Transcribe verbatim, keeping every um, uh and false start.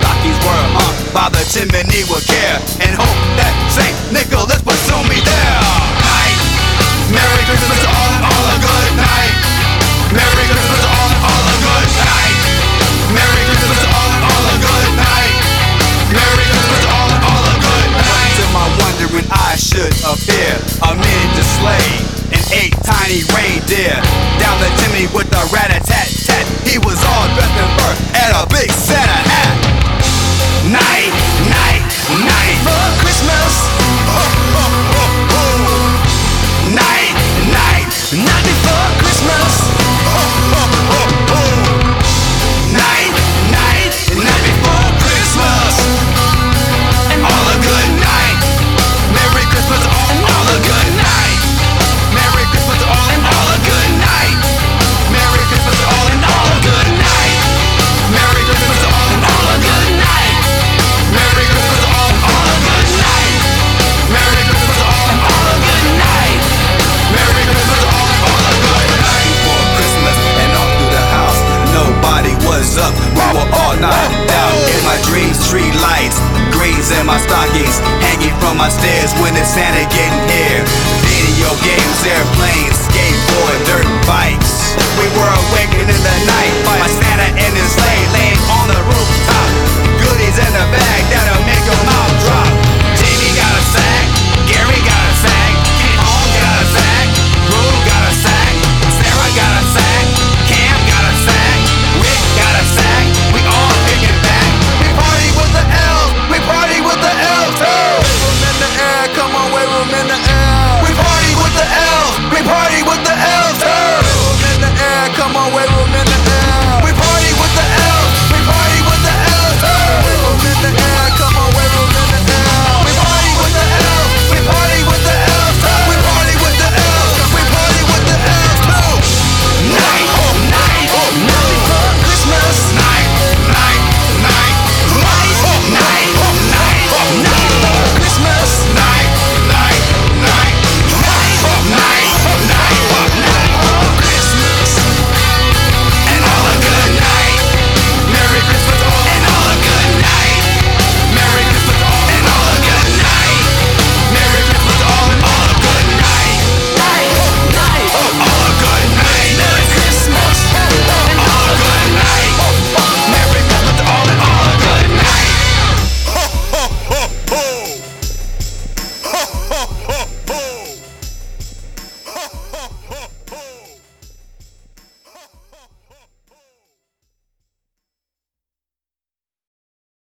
stockings were hung by the chimney with care, and hope that Saint Nicholas would soon be there. Night, Merry Christmas to all and all a good night. Merry Christmas to all and all a good night. Merry Christmas to all and all a good night. Merry Christmas to all and all a good night. To my wondering eyes should appear a miniature sleigh and eight tiny reindeer down the chimney with a rat-a-tat-tat. He was all dressed in fur and a big Santa hat. Night, night, night for Christmas. Oh, oh, oh, oh. Night, night, night before Christmas. Oh, oh, oh, oh. Night, night, night before Christmas. And all a good night. Merry Christmas, all, all a good night. Merry Christmas, all and all a good night. Merry Christmas, all and all a good night. Merry Christmas, all and all a good night. Merry Christmas, all and all a good night. Merry Christmas, all and all a good night. Merry Christmas, all and all a good night. Before Christmas and all through the house, nobody was up. We were all knocked out. In my dreams, tree lights, greens in my stockings, hanging from my stairs when it's Santa getting here. Video games, airplanes, skateboard, dirt bikes. We were